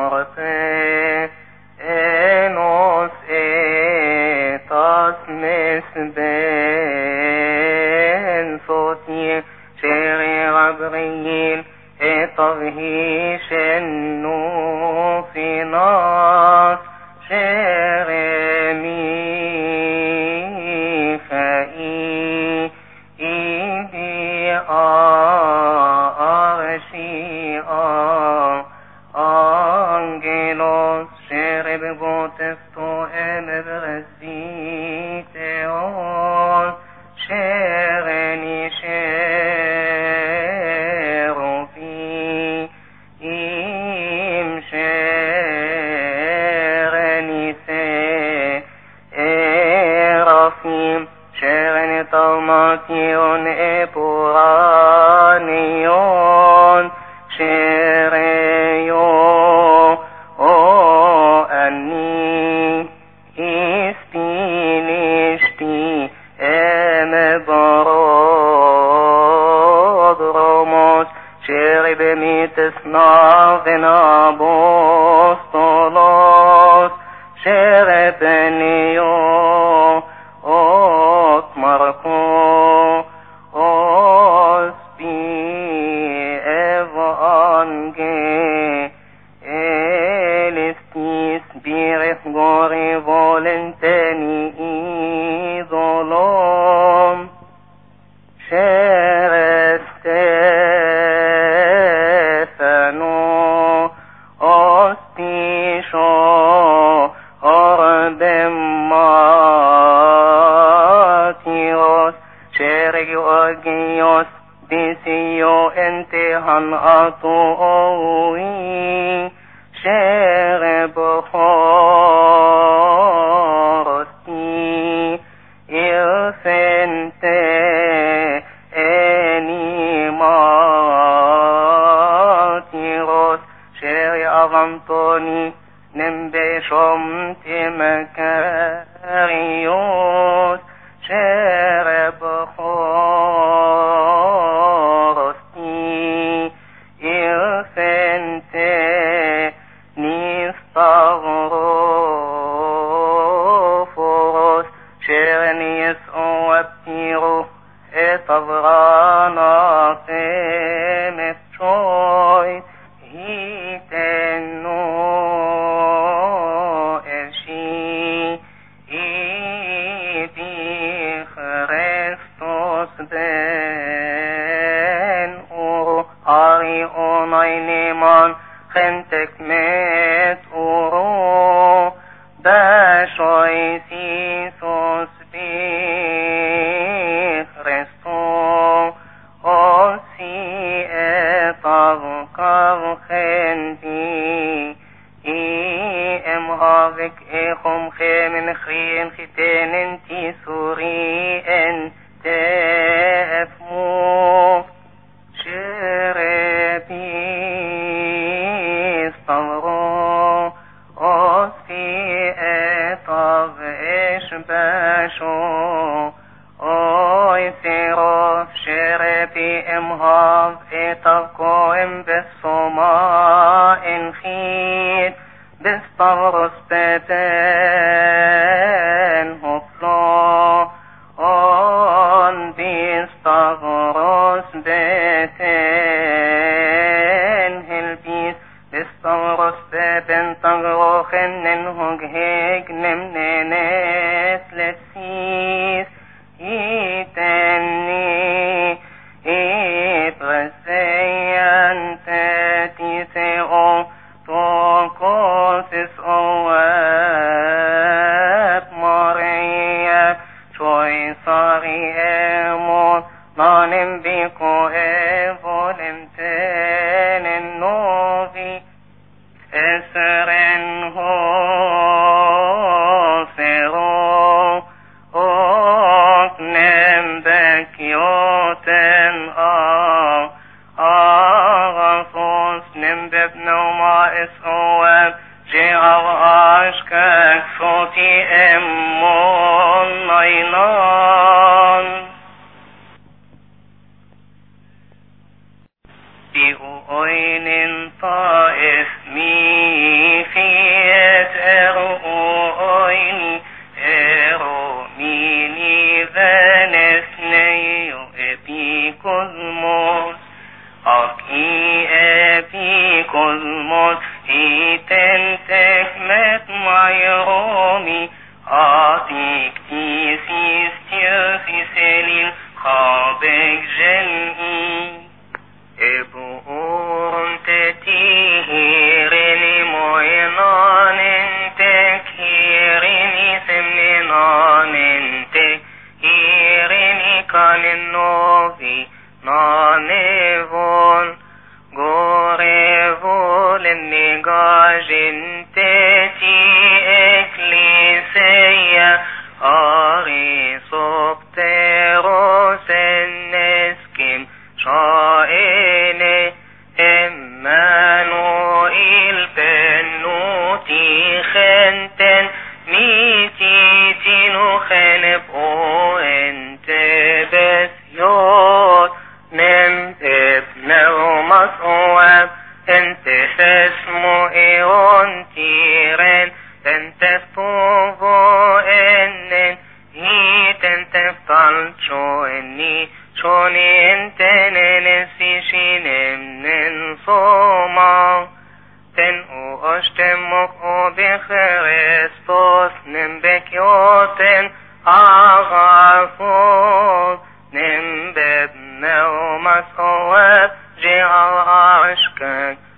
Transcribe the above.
morte enos etas mesben صوتي شيري غبريل طغيش النو في ناس شيرمي فإي إيدي أرشي أنجلوس شرب بوتفتو برزيتيون شيرني شيروفي إم شيرني سيرافيم شيرني طماتيون إبرانيون شيريو أني إستينشتي برود رموز شرب ميتسنا بنابوستولوس شربنيو أتمركو أسبي إفانجي إلستيس بيرث غوري فولنتني إيضولوم شرستفنو أستيشو أردماتيوس شرق أجيوس ديسيو انتهن أطوئي شرب خورستي إلفنتي أنيماتيروس شري أغمطوني نمبشم تمكاريوس شرب خورستي إلفنتي نستغرفوس شرنيس وابتيرو اتغرانا قيمتشوي هيتنو اشي ايدي خريستوس بن اورو هاري اوناينيمان خنتك ميت اورو باشوي سيسوس بي خريستو اوسي اتغكر خنتي اي امهافك ايخم خيمن خين ختين انتي سوري انت افمو شربي استغرو أوسي اتغ اشباشو اوي سيروف شربي امهاف اتغكو ام بالسماء خيت بستغرس بتن هطلو اون بستغرس بتن هلبيس بستغرس بتن تغروخن هوج هيك نمنينيس لسيس إيتني إبرسيان تاتيسيو توقوسس أواب ماريا شوي صاري إيمون نانم بيكو إيفولم تين النوفي إسرن هو سيرو أكنم بكيوتن أغاثوس نمبب نوما إسواب جي أغاشكك صوتي إمون نينان بأوين طائف مين novi nanevon gorevol negajinte ti ecclesia arisopteros enneskim shaene Emmanuel pennuti khenten niti tinu khenep o ente besyor nem ebnev mas'uab ente fesmu eon tiren ente stuvo ennen hit ente falcho enni choni ente nenesi shinem soma ten u ashtemok o bechrestos nem bekyoten agafos nem bebneu mas'uab ji'al ashkak